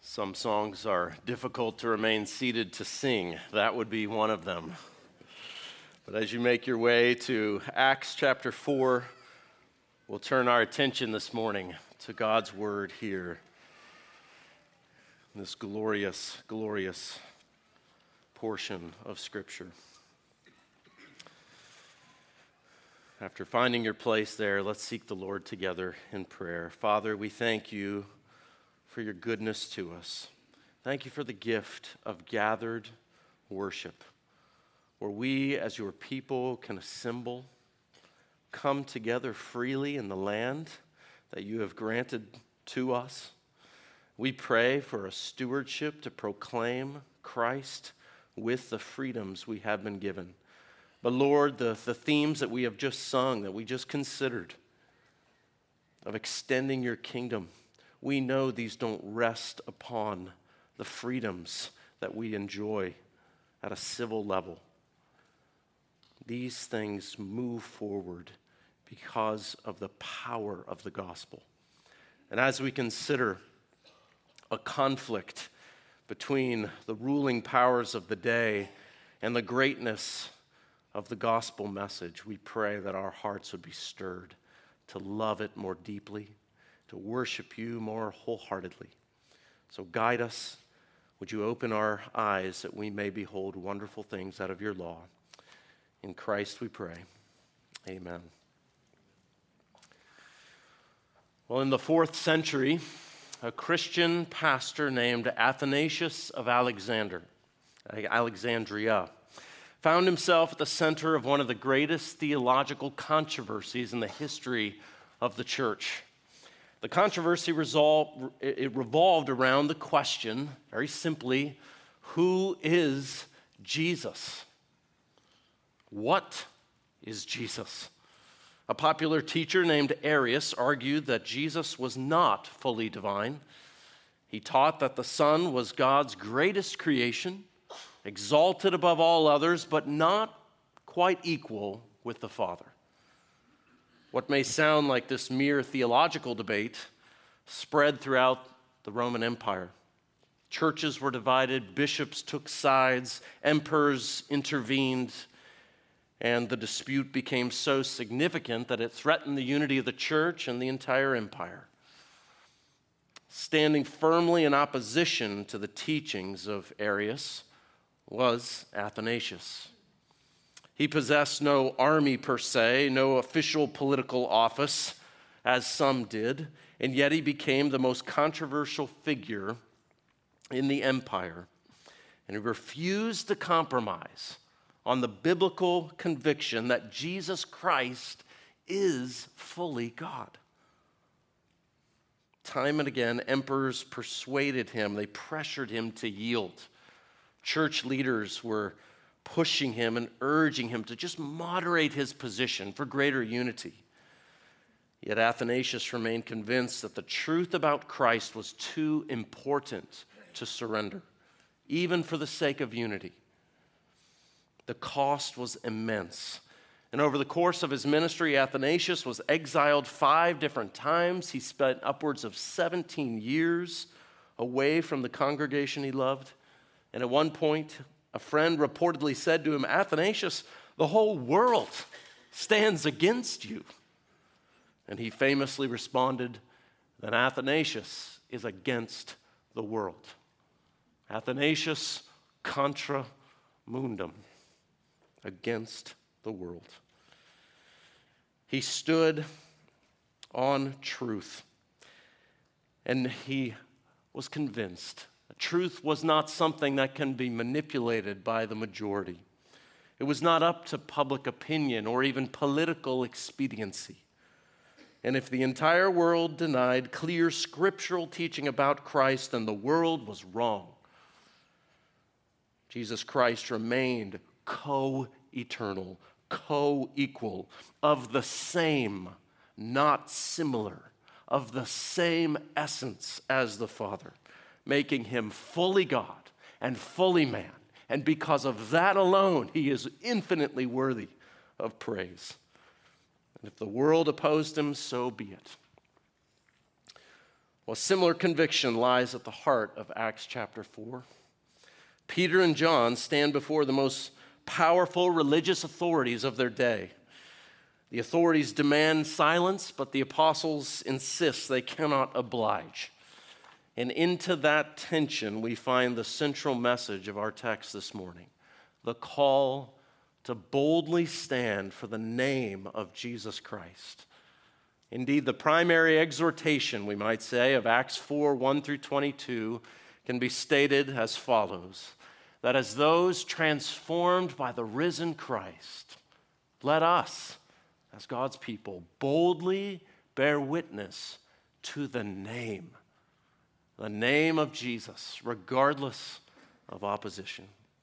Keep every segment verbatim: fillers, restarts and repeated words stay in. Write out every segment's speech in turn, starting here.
Some songs are difficult to remain seated to sing. That would be one of them. But as you make your way to Acts chapter four, we'll turn our attention this morning to God's word here. This glorious, glorious portion of Scripture. After finding your place there, let's seek the Lord together in prayer. Father, we thank you for your goodness to us. Thank you for the gift of gathered worship, where we as your people can assemble, come together freely in the land that you have granted to us. We pray for a stewardship to proclaim Christ with the freedoms we have been given. But Lord, the, the themes that we have just sung, that we just considered, of extending your kingdom, we know these don't rest upon the freedoms that we enjoy at a civil level. These things move forward because of the power of the gospel. And as we consider a conflict between the ruling powers of the day and the greatness of the gospel message, we pray that our hearts would be stirred to love it more deeply, to worship you more wholeheartedly. So guide us. Would you open our eyes that we may behold wonderful things out of your law? In Christ we pray. Amen. Well, in the fourth century, a Christian pastor named Athanasius of Alexander, Alexandria, found himself at the center of one of the greatest theological controversies in the history of the church. The controversy resolved, it revolved around the question, very simply, who is Jesus? What is Jesus? A popular teacher named Arius argued that Jesus was not fully divine. He taught that the Son was God's greatest creation, exalted above all others, but not quite equal with the Father. What may sound like this mere theological debate spread throughout the Roman Empire. Churches were divided, bishops took sides, emperors intervened, and the dispute became so significant that it threatened the unity of the church and the entire empire. Standing firmly in opposition to the teachings of Arius was Athanasius. He possessed no army per se, no official political office, as some did, and yet he became the most controversial figure in the empire. And he refused to compromise on the biblical conviction that Jesus Christ is fully God. Time and again, emperors persuaded him, they pressured him to yield. Church leaders were pushing him and urging him to just moderate his position for greater unity. Yet Athanasius remained convinced that the truth about Christ was too important to surrender, even for the sake of unity. The cost was immense. And over the course of his ministry, Athanasius was exiled five different times. He spent upwards of seventeen years away from the congregation he loved. And at one point, a friend reportedly said to him, "Athanasius, the whole world stands against you." And he famously responded that Athanasius is against the world. Athanasius contra mundum, against the world. He stood on truth, and he was convinced truth was not something that can be manipulated by the majority. It was not up to public opinion or even political expediency. And if the entire world denied clear scriptural teaching about Christ, then the world was wrong. Jesus Christ remained co-eternal, co-equal, of the same, not similar, of the same essence as the Father, making him fully God and fully man. And because of that alone, he is infinitely worthy of praise. And if the world opposed him, so be it. Well, similar conviction lies at the heart of Acts chapter four. Peter and John stand before the most powerful religious authorities of their day. The authorities demand silence, but the apostles insist they cannot oblige. And into that tension, we find the central message of our text this morning, the call to boldly stand for the name of Jesus Christ. Indeed, the primary exhortation, we might say, of Acts four, one through twenty-two can be stated as follows, that as those transformed by the risen Christ, let us, as God's people, boldly bear witness to the name, the name of Jesus, regardless of opposition.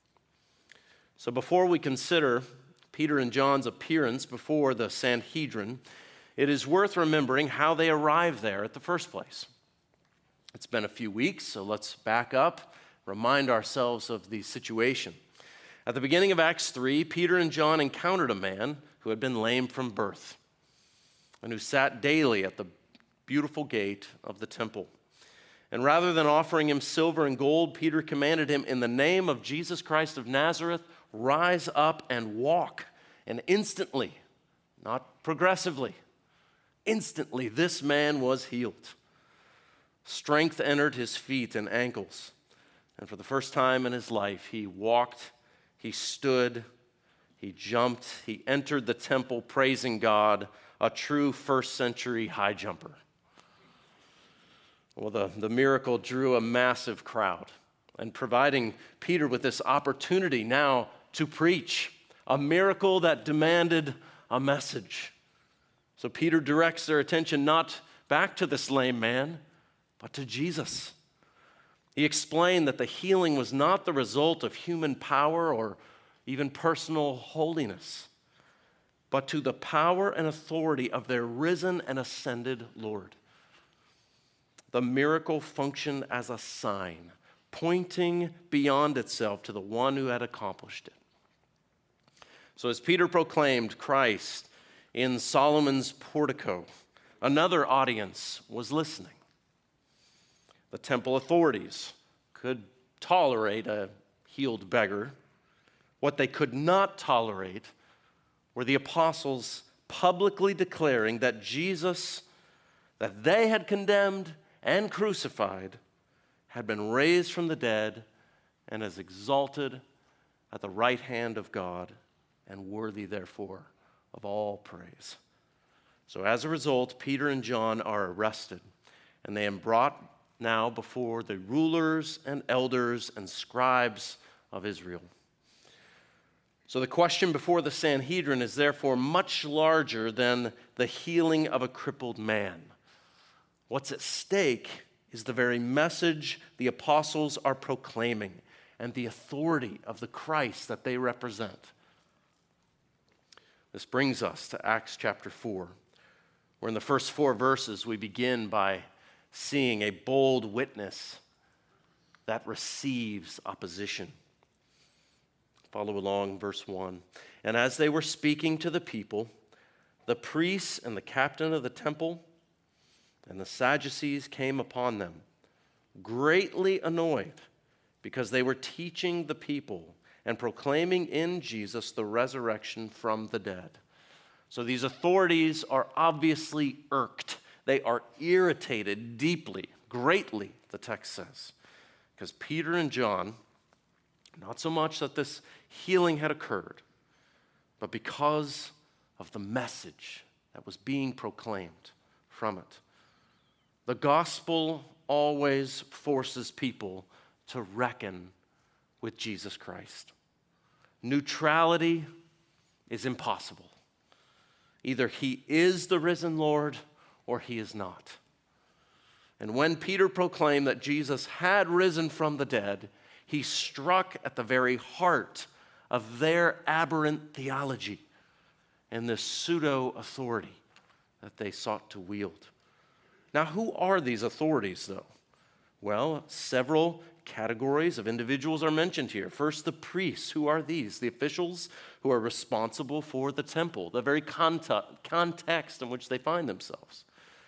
So before we consider Peter and John's appearance before the Sanhedrin, it is worth remembering how they arrived there at the first place. It's been a few weeks, so let's back up, remind ourselves of the situation. At the beginning of Acts three, Peter and John encountered a man who had been lame from birth and who sat daily at the beautiful gate of the temple. And rather than offering him silver and gold, Peter commanded him, in the name of Jesus Christ of Nazareth, rise up and walk. And instantly, not progressively, instantly this man was healed. Strength entered his feet and ankles. And for the first time in his life, he walked, he stood, he jumped, he entered the temple praising God, a true first century high jumper. Well, the, the miracle drew a massive crowd, and providing Peter with this opportunity now to preach, a miracle that demanded a message. So Peter directs their attention not back to this lame man, but to Jesus. He explained that the healing was not the result of human power or even personal holiness, but to the power and authority of their risen and ascended Lord. The miracle functioned as a sign, pointing beyond itself to the one who had accomplished it. So as Peter proclaimed Christ in Solomon's portico, another audience was listening. The temple authorities could tolerate a healed beggar. What they could not tolerate were the apostles publicly declaring that Jesus, that they had condemned and crucified, had been raised from the dead and is exalted at the right hand of God and worthy, therefore, of all praise. So as a result, Peter and John are arrested, and they are brought now before the rulers and elders and scribes of Israel. So the question before the Sanhedrin is therefore much larger than the healing of a crippled man. What's at stake is the very message the apostles are proclaiming and the authority of the Christ that they represent. This brings us to Acts chapter four, where in the first four verses we begin by seeing a bold witness that receives opposition. Follow along, verse one. And as they were speaking to the people, the priests and the captain of the temple and the Sadducees came upon them, greatly annoyed, because they were teaching the people and proclaiming in Jesus the resurrection from the dead. So these authorities are obviously irked. They are irritated deeply, greatly, the text says, because Peter and John, not so much that this healing had occurred, but because of the message that was being proclaimed from it. The gospel always forces people to reckon with Jesus Christ. Neutrality is impossible. Either he is the risen Lord or he is not. And when Peter proclaimed that Jesus had risen from the dead, he struck at the very heart of their aberrant theology and this pseudo-authority that they sought to wield. Now, who are these authorities, though? Well, several categories of individuals are mentioned here. First, the priests. Who are these? The officials who are responsible for the temple, the very context in which they find themselves.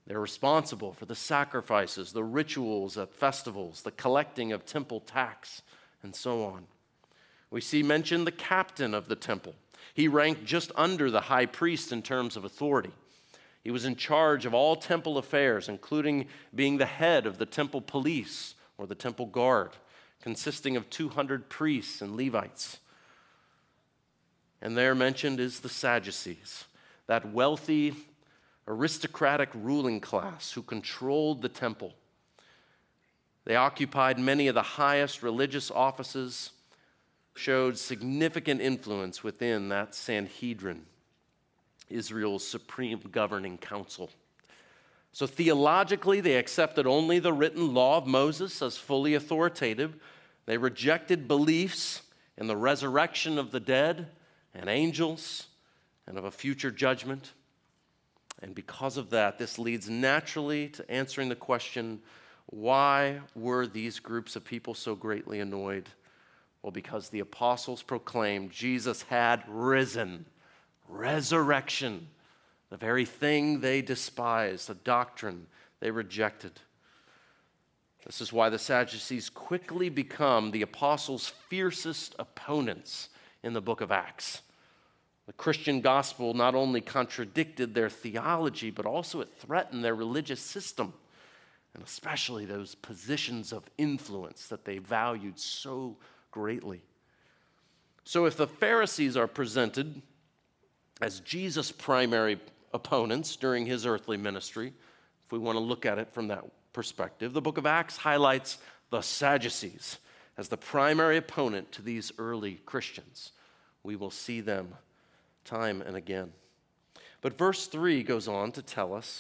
They're responsible for the sacrifices, the rituals at festivals, the collecting of temple tax, and so on. We see mentioned the captain of the temple. He ranked just under the high priest in terms of authority. He was in charge of all temple affairs, including being the head of the temple police or the temple guard, consisting of two hundred priests and Levites. And there mentioned is the Sadducees, that wealthy, aristocratic ruling class who controlled the temple. They occupied many of the highest religious offices, showed significant influence within that Sanhedrin, Israel's supreme governing council. So theologically, they accepted only the written law of Moses as fully authoritative. They rejected beliefs in the resurrection of the dead and angels and of a future judgment. And because of that, this leads naturally to answering the question, why were these groups of people so greatly annoyed? Well, because the apostles proclaimed Jesus had risen. Resurrection, the very thing they despised, a doctrine they rejected. This is why the Sadducees quickly become the apostles' fiercest opponents in the book of Acts. The Christian gospel not only contradicted their theology, but also it threatened their religious system, and especially those positions of influence that they valued so greatly. So if the Pharisees are presented as Jesus' primary opponents during his earthly ministry, if we want to look at it from that perspective, the book of Acts highlights the Sadducees as the primary opponent to these early Christians. We will see them time and again. But verse three goes on to tell us,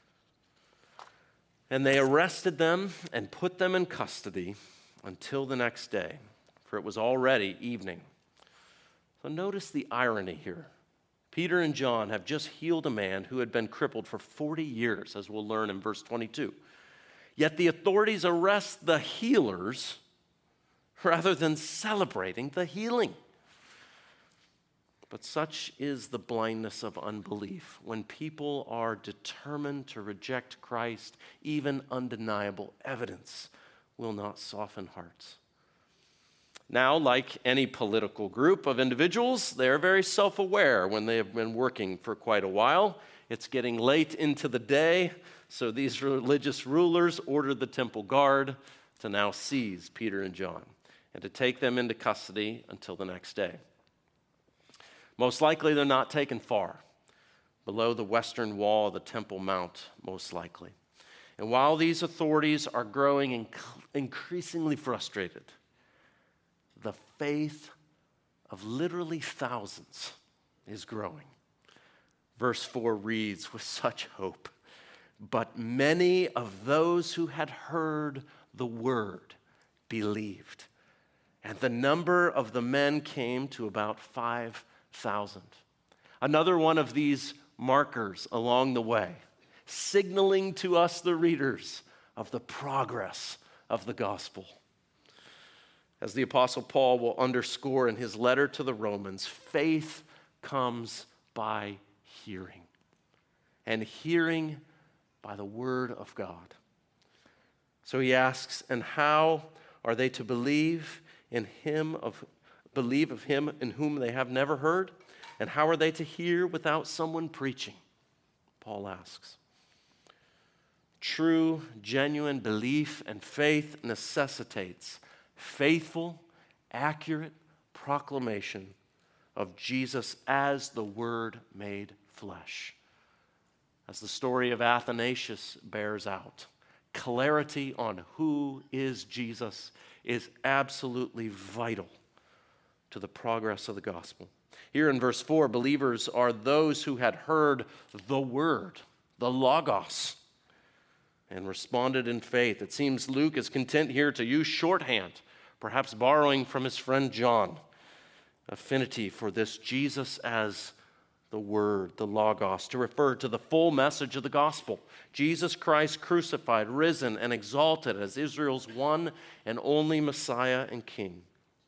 and they arrested them and put them in custody until the next day, for it was already evening. So notice the irony here. Peter and John have just healed a man who had been crippled for forty years, as we'll learn in verse twenty-two. Yet the authorities arrest the healers rather than celebrating the healing. But such is the blindness of unbelief. When people are determined to reject Christ, even undeniable evidence will not soften hearts. Now, like any political group of individuals, they're very self-aware when they have been working for quite a while. It's getting late into the day, so these religious rulers ordered the temple guard to now seize Peter and John and to take them into custody until the next day. Most likely they're not taken far, below the western wall of the Temple Mount, most likely. And while these authorities are growing inc- increasingly frustrated, the faith of literally thousands is growing. Verse four reads with such hope, "But many of those who had heard the word believed, and the number of the men came to about five thousand." Another one of these markers along the way, signaling to us, the readers, of the progress of the gospel. As the Apostle Paul will underscore in his letter to the Romans, faith comes by hearing, and hearing by the word of God. So he asks, and how are they to believe in him of believe of him in whom they have never heard? And how are they to hear without someone preaching? Paul asks. True, genuine belief and faith necessitates faithful, accurate proclamation of Jesus as the Word made flesh. As the story of Athanasius bears out, clarity on who is Jesus is absolutely vital to the progress of the gospel. Here in verse four, believers are those who had heard the word, the logos, and responded in faith. It seems Luke is content here to use shorthand, perhaps borrowing from his friend John, affinity for this Jesus as the word, the logos, to refer to the full message of the gospel. Jesus Christ crucified, risen, and exalted as Israel's one and only Messiah and King.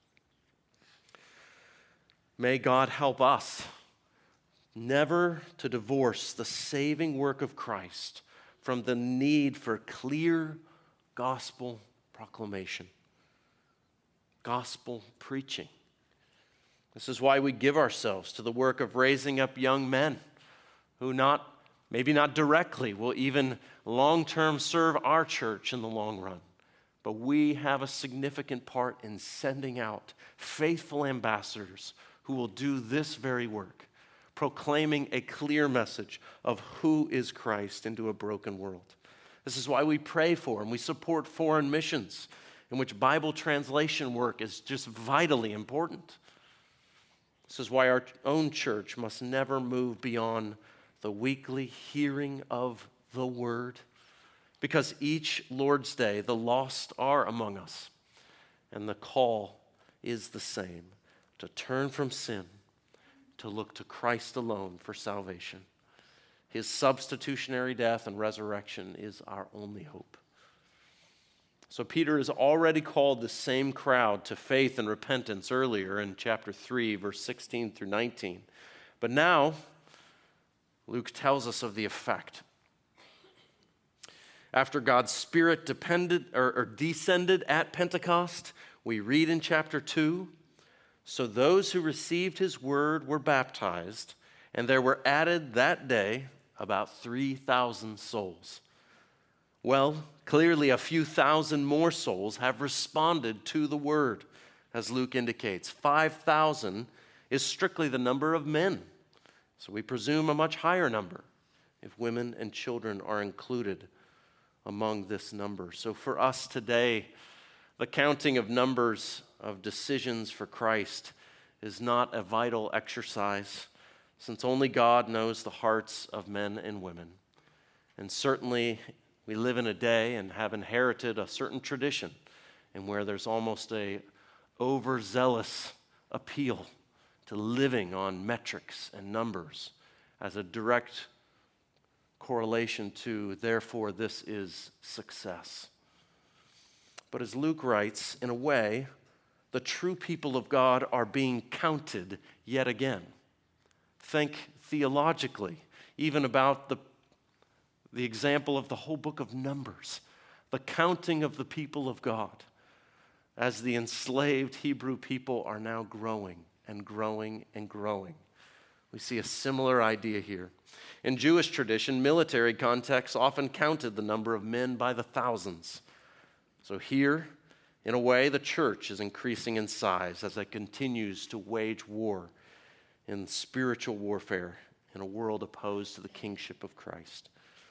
May God help us never to divorce the saving work of Christ from the need for clear gospel proclamation, gospel preaching. This is why we give ourselves to the work of raising up young men who not, maybe not directly, will even long-term serve our church in the long run. But we have a significant part in sending out faithful ambassadors who will do this very work, proclaiming a clear message of who is Christ into a broken world. This is why we pray for and we support foreign missions, in which Bible translation work is just vitally important. This is why our own church must never move beyond the weekly hearing of the word, because each Lord's Day, the lost are among us, and the call is the same, to turn from sin, to look to Christ alone for salvation. His substitutionary death and resurrection is our only hope. So Peter has already called the same crowd to faith and repentance earlier in chapter three, verse sixteen through nineteen. But now, Luke tells us of the effect. After God's Spirit depended or, or descended at Pentecost, we read in chapter two, so those who received his word were baptized, and there were added that day about three thousand souls. Well, clearly a few thousand more souls have responded to the word, as Luke indicates. five thousand is strictly the number of men, so we presume a much higher number if women and children are included among this number. So for us today, the counting of numbers of decisions for Christ is not a vital exercise, since only God knows the hearts of men and women. And certainly we live in a day and have inherited a certain tradition in where there's almost a overzealous appeal to living on metrics and numbers as a direct correlation to, therefore, this is success. But as Luke writes, in a way, the true people of God are being counted yet again. Think theologically, even about the, the example of the whole book of Numbers, the counting of the people of God, as the enslaved Hebrew people are now growing and growing and growing. We see a similar idea here. In Jewish tradition, military contexts often counted the number of men by the thousands. So here, in a way, the church is increasing in size as it continues to wage war in spiritual warfare in a world opposed to the kingship of Christ.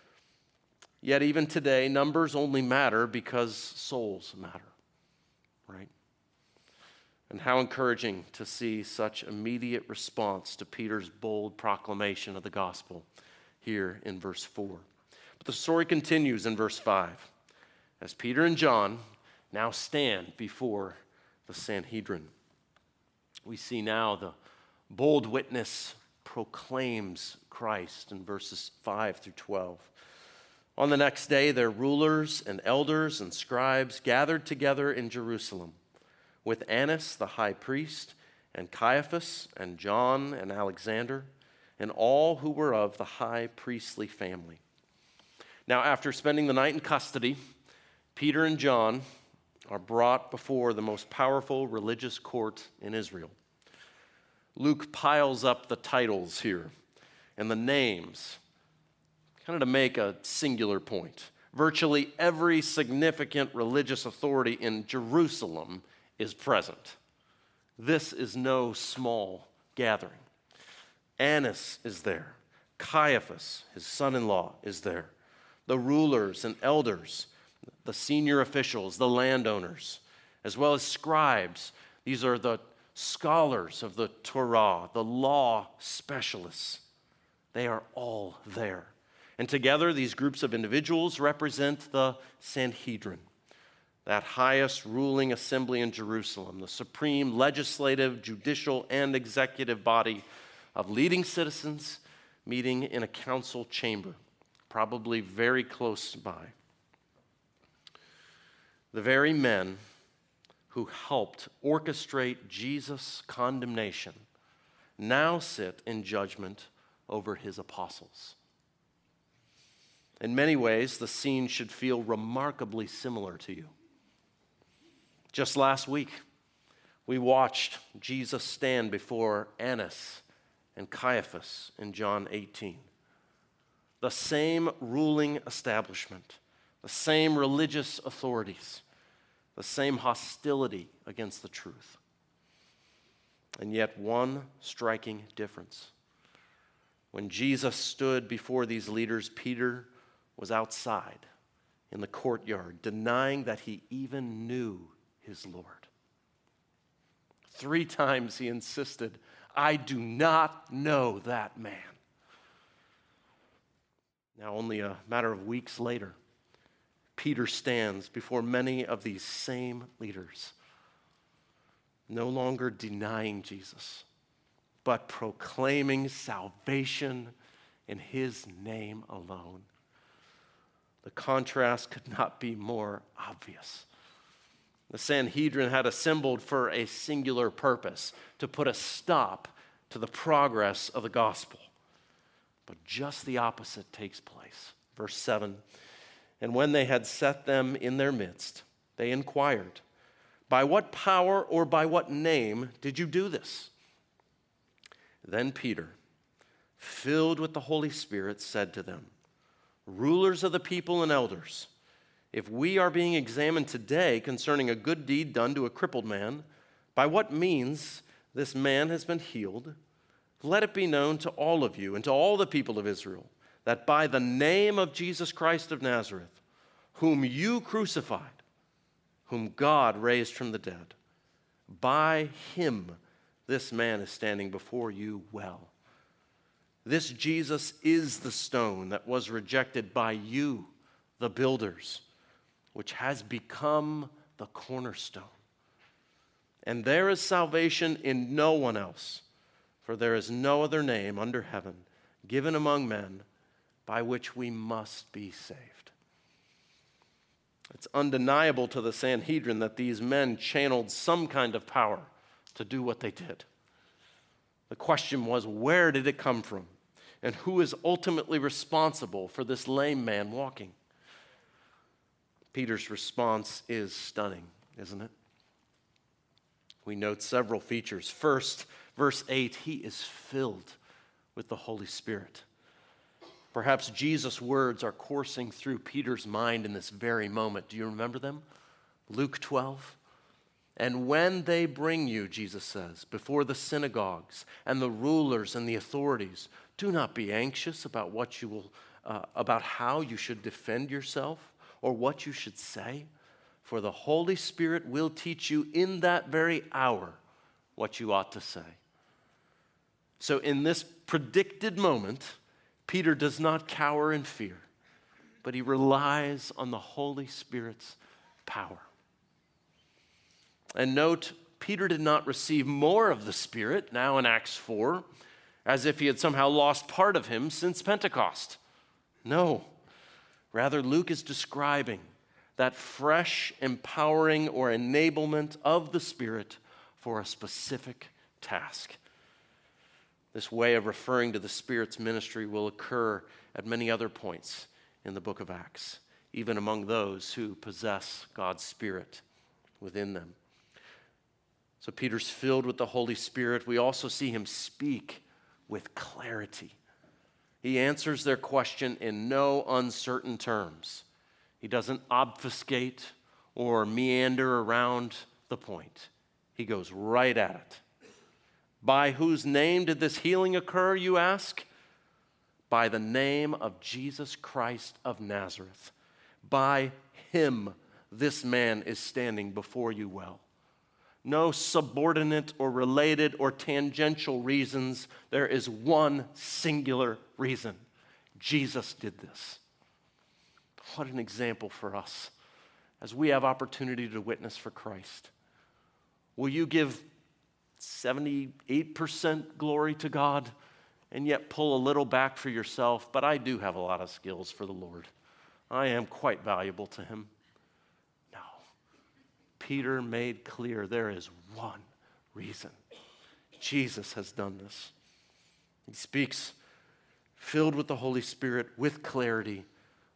Yet even today, numbers only matter because souls matter, right? And how encouraging to see such immediate response to Peter's bold proclamation of the gospel here in verse four. But the story continues in verse five, as Peter and John now stand before the Sanhedrin. We see now the bold witness proclaims Christ in verses five through twelve. On the next day, their rulers and elders and scribes gathered together in Jerusalem with Annas the high priest and Caiaphas and John and Alexander and all who were of the high priestly family. Now, after spending the night in custody, Peter and John are brought before the most powerful religious court in Israel. Luke piles up the titles here and the names, kind of to make a singular point. Virtually every significant religious authority in Jerusalem is present. This is no small gathering. Annas is there. Caiaphas, his son-in-law, is there. The rulers and elders, the senior officials, the landowners, as well as scribes. These are the scholars of the Torah, the law specialists. They are all there. And together, these groups of individuals represent the Sanhedrin, that highest ruling assembly in Jerusalem, the supreme legislative, judicial, and executive body of leading citizens meeting in a council chamber, probably very close by. The very men who helped orchestrate Jesus' condemnation now sit in judgment over his apostles. In many ways, the scene should feel remarkably similar to you. Just last week, we watched Jesus stand before Annas and Caiaphas in John eighteen. The same ruling establishment, the same religious authorities, the same hostility against the truth. And yet one striking difference. When Jesus stood before these leaders, Peter was outside in the courtyard, denying that he even knew his Lord. Three times he insisted, "I do not know that man." Now, only a matter of weeks later, Peter stands before many of these same leaders, no longer denying Jesus, but proclaiming salvation in his name alone. The contrast could not be more obvious. The Sanhedrin had assembled for a singular purpose, to put a stop to the progress of the gospel. But just the opposite takes place. Verse seven, and when they had set them in their midst, they inquired, "By what power or by what name did you do this?" Then Peter, filled with the Holy Spirit, said to them, "Rulers of the people and elders, if we are being examined today concerning a good deed done to a crippled man, by what means this man has been healed, let it be known to all of you and to all the people of Israel that by the name of Jesus Christ of Nazareth, whom you crucified, whom God raised from the dead, by him this man is standing before you well. This Jesus is the stone that was rejected by you, the builders, which has become the cornerstone. And there is salvation in no one else, for there is no other name under heaven given among men by which we must be saved." It's undeniable to the Sanhedrin that these men channeled some kind of power to do what they did. The question was, where did it come from? And who is ultimately responsible for this lame man walking? Peter's response is stunning, isn't it? We note several features. First, verse eight, he is filled with the Holy Spirit. Perhaps Jesus' words are coursing through Peter's mind in this very moment. Do you remember them? Luke twelve. And when they bring you, Jesus says, before the synagogues and the rulers and the authorities, do not be anxious about what you will, uh, about how you should defend yourself or what you should say, for the Holy Spirit will teach you in that very hour what you ought to say. So in this predicted moment, Peter does not cower in fear, but he relies on the Holy Spirit's power. And note, Peter did not receive more of the Spirit, now in Acts four, as if he had somehow lost part of him since Pentecost. No, rather Luke is describing that fresh, empowering, or enablement of the Spirit for a specific task. This way of referring to the Spirit's ministry will occur at many other points in the book of Acts, even among those who possess God's Spirit within them. So Peter's filled with the Holy Spirit. We also see him speak with clarity. He answers their question in no uncertain terms. He doesn't obfuscate or meander around the point. He goes right at it. By whose name did this healing occur, you ask? By the name of Jesus Christ of Nazareth. By him, this man is standing before you well. No subordinate or related or tangential reasons. There is one singular reason. Jesus did this. What an example for us as we have opportunity to witness for Christ. Will you give seventy-eight percent glory to God and yet pull a little back for yourself? But I do have a lot of skills for the Lord. I am quite valuable to him. No. Peter made clear there is one reason. Jesus has done this. He speaks filled with the Holy Spirit with clarity,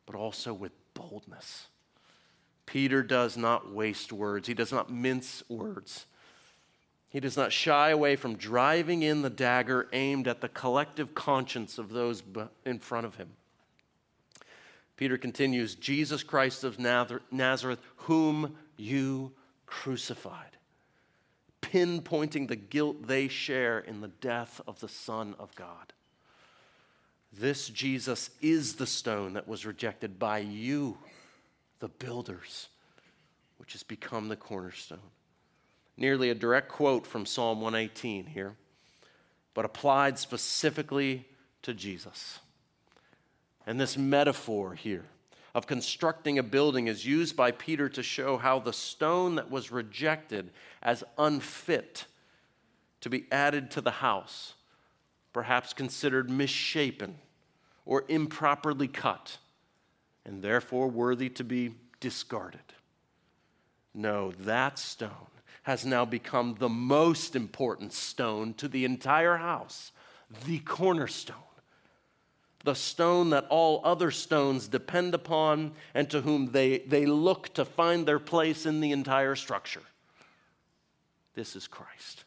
but also with boldness. Peter does not waste words. He does not mince words. He does not shy away from driving in the dagger aimed at the collective conscience of those in front of him. Peter continues, Jesus Christ of Nazareth, whom you crucified, pinpointing the guilt they share in the death of the Son of God. This Jesus is the stone that was rejected by you, the builders, which has become the cornerstone. Nearly a direct quote from Psalm one eighteen here, but applied specifically to Jesus. And this metaphor here of constructing a building is used by Peter to show how the stone that was rejected as unfit to be added to the house, perhaps considered misshapen or improperly cut, and therefore worthy to be discarded. No, that stone has now become the most important stone to the entire house, the cornerstone, the stone that all other stones depend upon and to whom they, they look to find their place in the entire structure. This is Christ.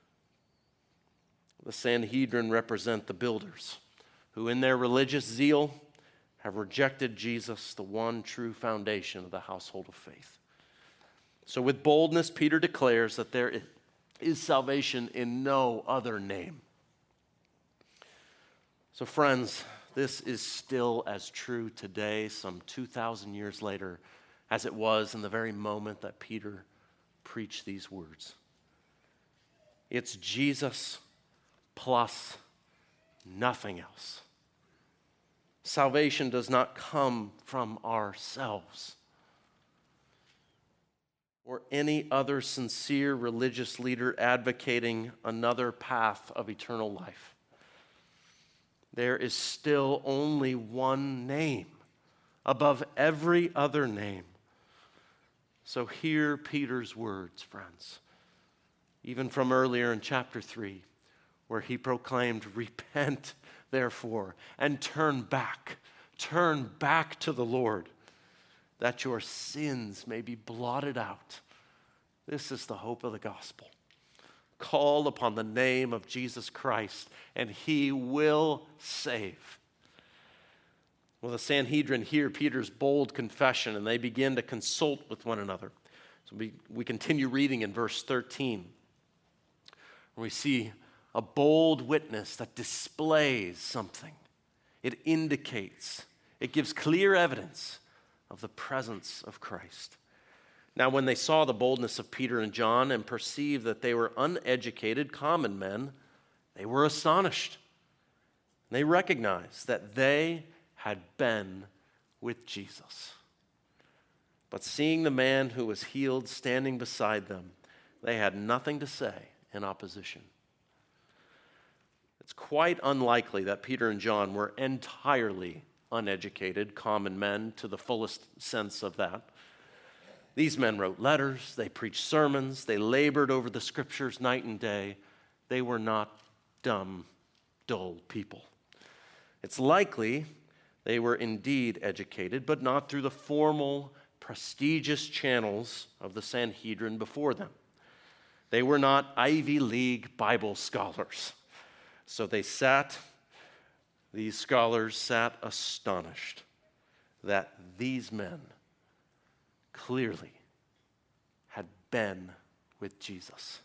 The Sanhedrin represent the builders who in their religious zeal have rejected Jesus, the one true foundation of the household of faith. So with boldness, Peter declares that there is salvation in no other name. So friends, this is still as true today, some two thousand years later, as it was in the very moment that Peter preached these words. It's Jesus plus nothing else. Salvation does not come from ourselves or any other sincere religious leader advocating another path of eternal life. There is still only one name above every other name. So hear Peter's words, friends, even from earlier in chapter three, where he proclaimed, repent, therefore, and turn back, turn back to the Lord, that your sins may be blotted out. This is the hope of the gospel. Call upon the name of Jesus Christ, and he will save. Well, the Sanhedrin hear Peter's bold confession, and they begin to consult with one another. So we, we continue reading in verse thirteen, where we see a bold witness that displays something. It indicates, it gives clear evidence of the presence of Christ. Now, when they saw the boldness of Peter and John and perceived that they were uneducated, common men, they were astonished. They recognized that they had been with Jesus. But seeing the man who was healed standing beside them, they had nothing to say in opposition. It's quite unlikely that Peter and John were entirely uneducated, common men to the fullest sense of that. These men wrote letters, they preached sermons, they labored over the scriptures night and day. They were not dumb, dull people. It's likely they were indeed educated, but not through the formal, prestigious channels of the Sanhedrin before them. They were not Ivy League Bible scholars. So they sat, these scholars sat astonished that these men clearly had been with Jesus.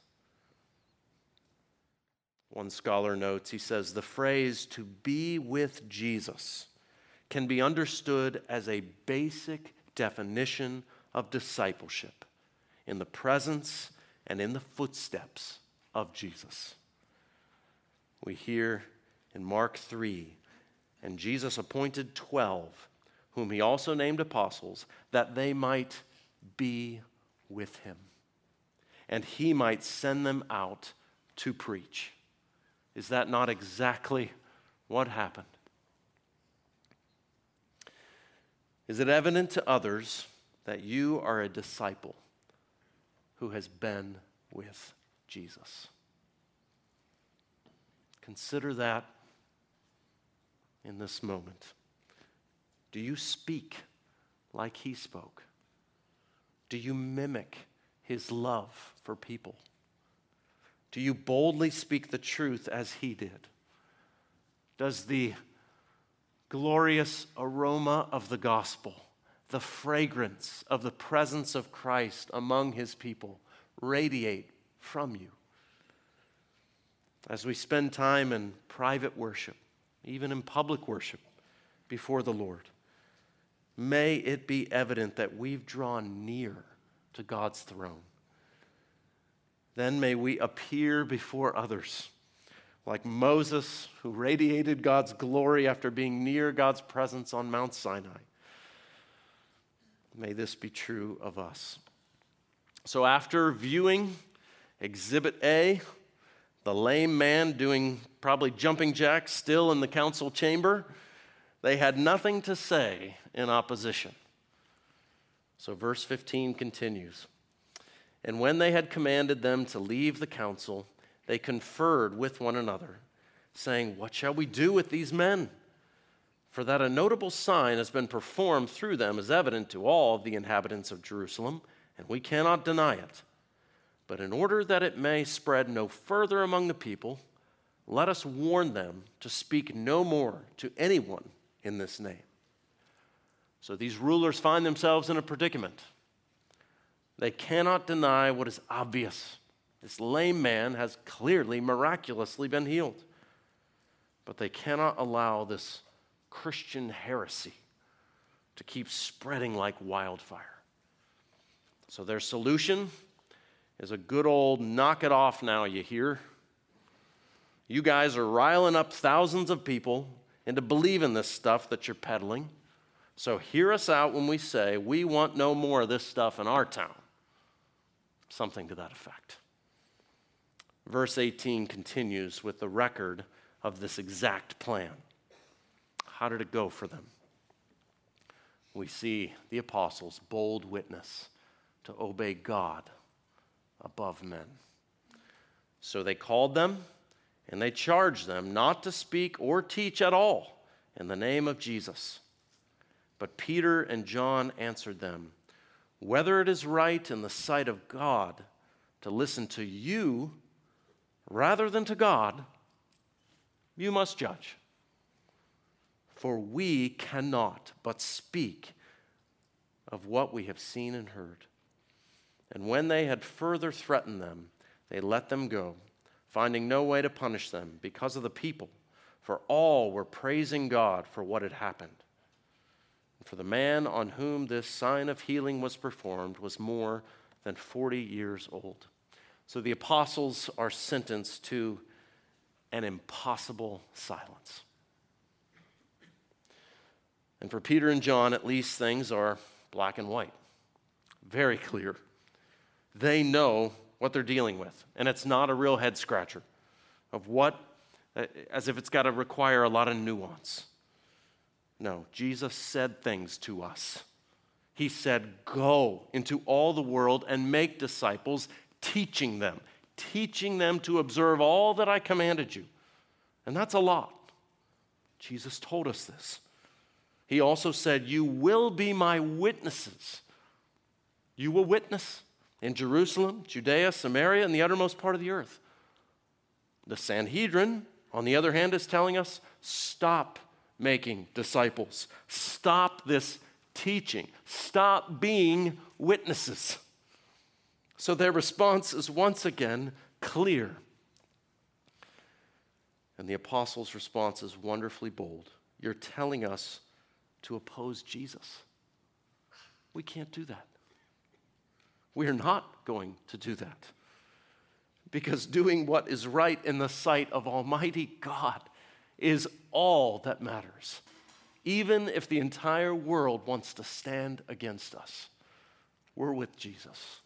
One scholar notes, he says, the phrase to be with Jesus can be understood as a basic definition of discipleship in the presence and in the footsteps of Jesus. We hear in Mark three, and Jesus appointed twelve, whom he also named apostles, that they might be with him, and he might send them out to preach. Is that not exactly what happened? Is it evident to others that you are a disciple who has been with Jesus? Consider that in this moment. Do you speak like he spoke? Do you mimic his love for people? Do you boldly speak the truth as he did? Does the glorious aroma of the gospel, the fragrance of the presence of Christ among his people, radiate from you? As we spend time in private worship, even in public worship before the Lord, may it be evident that we've drawn near to God's throne. Then may we appear before others like Moses, who radiated God's glory after being near God's presence on Mount Sinai. May this be true of us. So after viewing Exhibit A, the lame man doing probably jumping jacks still in the council chamber, they had nothing to say in opposition. So verse fifteen continues. And when they had commanded them to leave the council, they conferred with one another, saying, "What shall we do with these men? For that a notable sign has been performed through them is evident to all the inhabitants of Jerusalem, and we cannot deny it. But in order that it may spread no further among the people, let us warn them to speak no more to anyone in this name." So these rulers find themselves in a predicament. They cannot deny what is obvious. This lame man has clearly, miraculously been healed. But they cannot allow this Christian heresy to keep spreading like wildfire. So their solution is a good old knock it off now, you hear? You guys are riling up thousands of people into believing this stuff that you're peddling. So hear us out when we say we want no more of this stuff in our town. Something to that effect. Verse eighteen continues with the record of this exact plan. How did it go for them? We see the apostles' bold witness to obey God above men. So they called them and they charged them not to speak or teach at all in the name of Jesus. But Peter and John answered them, "Whether it is right in the sight of God to listen to you rather than to God, you must judge. For we cannot but speak of what we have seen and heard." And when they had further threatened them, they let them go, finding no way to punish them because of the people, for all were praising God for what had happened. For the man on whom this sign of healing was performed was more than forty years old. So the apostles are sentenced to an impossible silence. And for Peter and John, at least things are black and white, very clear. They know what they're dealing with, and it's not a real head scratcher of what, as if it's got to require a lot of nuance. No, Jesus said things to us. He said, "Go into all the world and make disciples, teaching them, teaching them to observe all that I commanded you." And that's a lot. Jesus told us this. He also said, "You will be my witnesses." You will witness in Jerusalem, Judea, Samaria, and the uttermost part of the earth. The Sanhedrin, on the other hand, is telling us, stop making disciples. Stop this teaching. Stop being witnesses. So their response is once again clear. And the apostles' response is wonderfully bold. You're telling us to oppose Jesus. We can't do that. We're not going to do that. Because doing what is right in the sight of Almighty God is all that matters, even if the entire world wants to stand against us. We're with Jesus.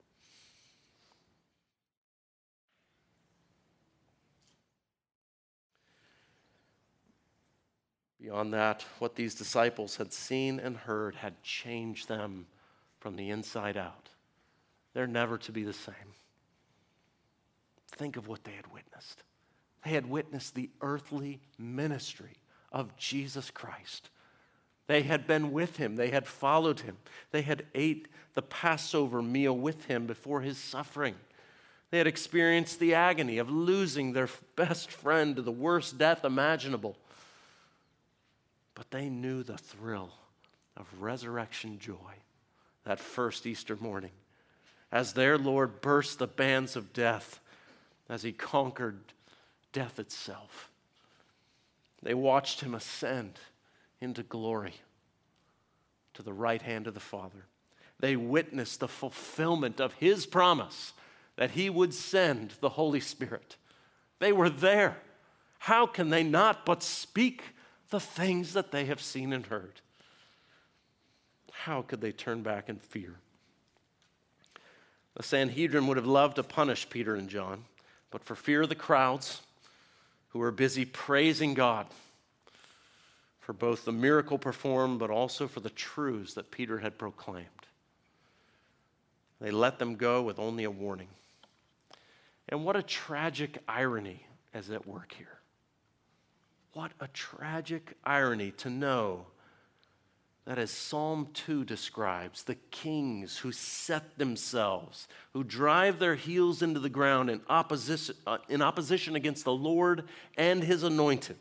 Beyond that, what these disciples had seen and heard had changed them from the inside out. They're never to be the same. Think of what they had witnessed. They had witnessed the earthly ministry of Jesus Christ They had been with him. They had followed him. They had ate the Passover meal with him before his suffering. They had experienced the agony of losing their best friend to the worst death imaginable. But they knew the thrill of resurrection joy that first Easter morning as their Lord burst the bands of death, as he conquered death itself. They watched him ascend into glory to the right hand of the Father. They witnessed the fulfillment of his promise that he would send the Holy Spirit. They were there. How can they not but speak the things that they have seen and heard? How could they turn back in fear? The Sanhedrin would have loved to punish Peter and John, but for fear of the crowds who were busy praising God for both the miracle performed, but also for the truths that Peter had proclaimed, they let them go with only a warning. And what a tragic irony is at work here. What a tragic irony to know that, as Psalm two describes, the kings who set themselves, who drive their heels into the ground in opposition, uh, in opposition against the Lord and his anointed,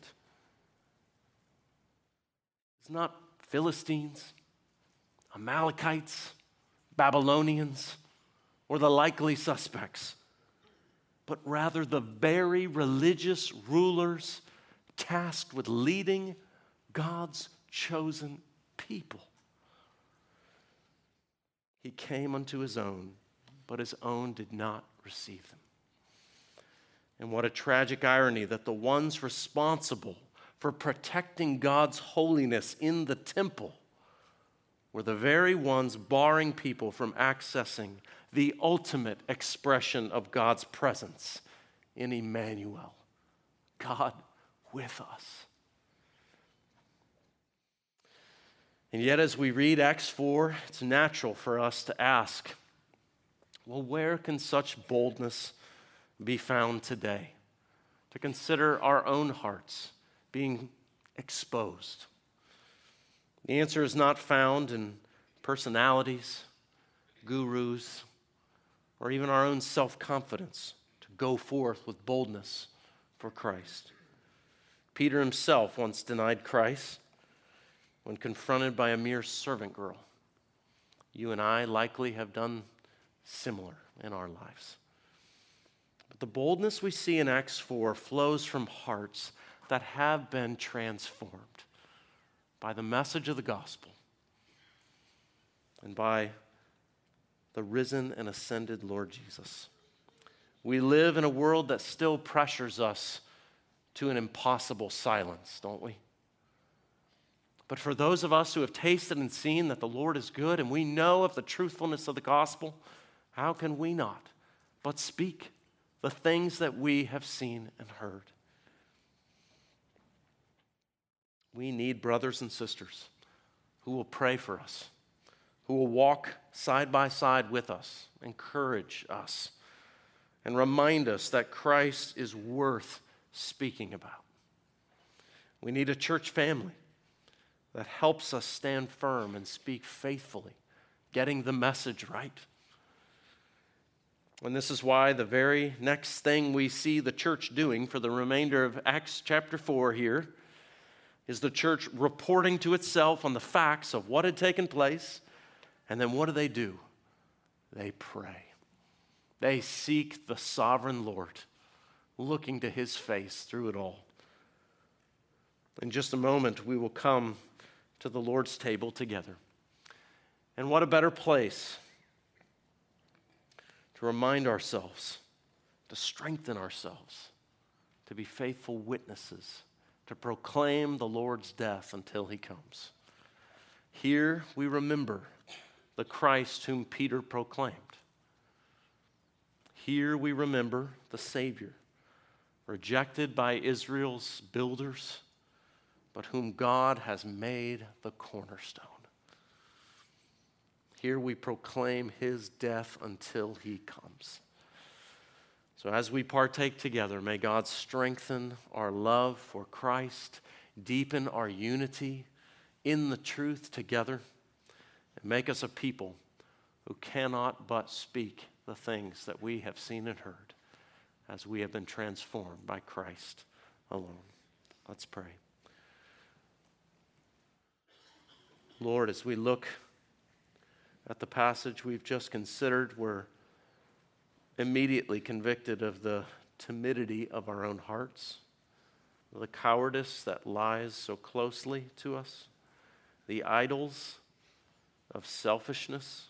it's not Philistines, Amalekites, Babylonians, or the likely suspects, but rather the very religious rulers tasked with leading God's chosen people. He came unto his own, but his own did not receive them. And what a tragic irony that the ones responsible for protecting God's holiness in the temple were the very ones barring people from accessing the ultimate expression of God's presence in Emmanuel, God with us. And yet, as we read Acts four, it's natural for us to ask, well, where can such boldness be found today? To consider our own hearts being exposed. The answer is not found in personalities, gurus, or even our own self-confidence to go forth with boldness for Christ. Peter himself once denied Christ when confronted by a mere servant girl. You and I likely have done similar in our lives. But the boldness we see in Acts four flows from hearts that have been transformed by the message of the gospel and by the risen and ascended Lord Jesus. We live in a world that still pressures us to an impossible silence, don't we? But for those of us who have tasted and seen that the Lord is good and we know of the truthfulness of the gospel, how can we not but speak the things that we have seen and heard? We need brothers and sisters who will pray for us, who will walk side by side with us, encourage us, and remind us that Christ is worth speaking about. We need a church family that helps us stand firm and speak faithfully, getting the message right. And this is why the very next thing we see the church doing for the remainder of Acts chapter four here is the church reporting to itself on the facts of what had taken place. And then what do they do? They pray. They seek the sovereign Lord, looking to his face through it all. In just a moment, we will come to the Lord's table together. And what a better place to remind ourselves, to strengthen ourselves, to be faithful witnesses, to proclaim the Lord's death until he comes. Here we remember the Christ whom Peter proclaimed. Here we remember the Savior, rejected by Israel's builders, but whom God has made the cornerstone. Here we proclaim his death until he comes. So as we partake together, may God strengthen our love for Christ, deepen our unity in the truth together, and make us a people who cannot but speak the things that we have seen and heard as we have been transformed by Christ alone. Let's pray. Lord, as we look at the passage we've just considered, we're immediately convicted of the timidity of our own hearts, the cowardice that lies so closely to us, the idols of selfishness,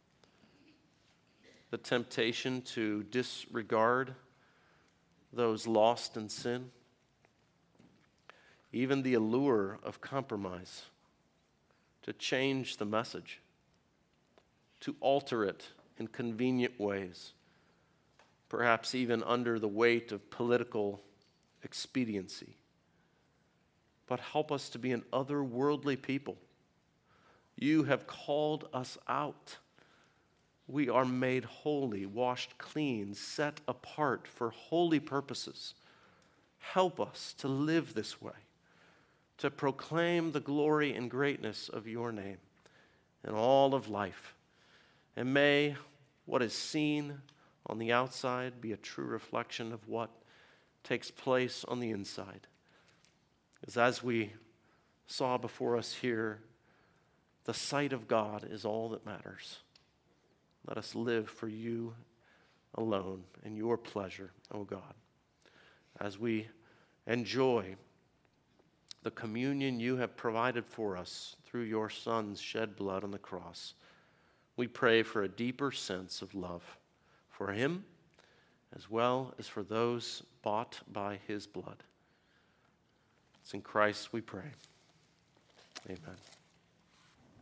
the temptation to disregard those lost in sin, even the allure of compromise, to change the message, to alter it in convenient ways, perhaps even under the weight of political expediency. But help us to be an otherworldly people. You have called us out. We are made holy, washed clean, set apart for holy purposes. Help us to live this way, to proclaim the glory and greatness of your name in all of life. And may what is seen on the outside be a true reflection of what takes place on the inside. Because as we saw before us here, the sight of God is all that matters. Let us live for you alone and your pleasure, O God, as we enjoy the communion you have provided for us through your Son's shed blood on the cross. We pray for a deeper sense of love for him as well as for those bought by his blood. It's in Christ we pray. Amen.